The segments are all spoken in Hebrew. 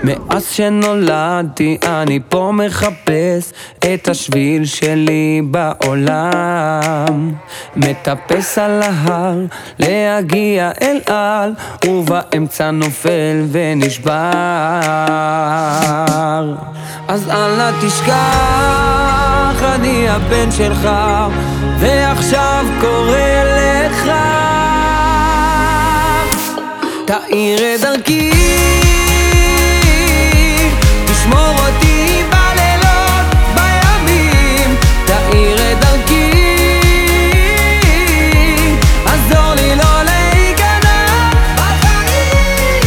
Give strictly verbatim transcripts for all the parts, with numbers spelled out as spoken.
מאז שנולדתי אני פה מחפש את השביל שלי בעולם, מטפס על ההר להגיע אל על, ובאמצע נופל ונשבר. אז אל תשכח, אני הבן שלך, ועכשיו קורא לך, תאיר את דרכי, תשמור אותי בלילות, בימים, תאיר את דרכי, עזור לי לא להיכנע בחיים.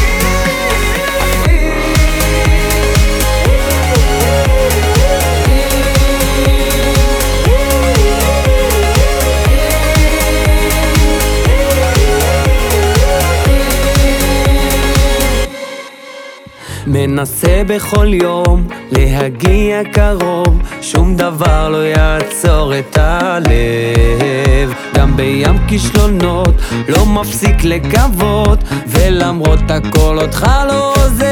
מנסה בכל יום להגיע קרוב, שום דבר לא יעצור את הלב. גם בים כישלונות לא מפסיק לקוות, ולמרות הכל אותך לא עוזב.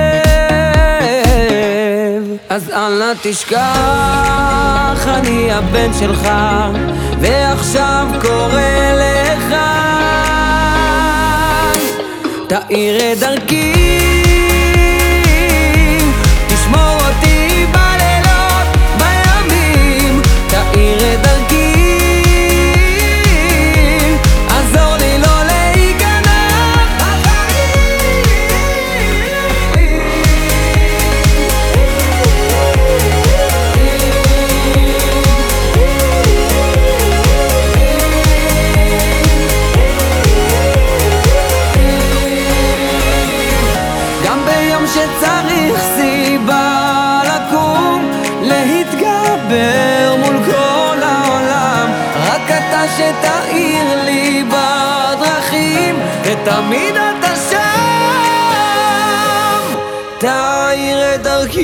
אז אל תשכח, אני הבן שלך, ועכשיו קורא לך, תאיר את דרכי, תשמור אותי בלילות, בימים, תאיר את דרכי, עזור לי לא להיכנע בחיים. גם ביום שצריך סיבה לקום, להתגבר מול כל העולם, רק אתה שתאיר לי בדרכים, ותמיד אתה שם, תאיר את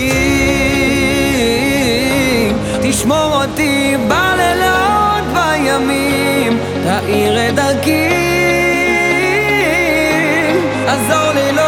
דרכי, תשמור אותי בלילות, בימים, תאיר את דרכי, עזור לי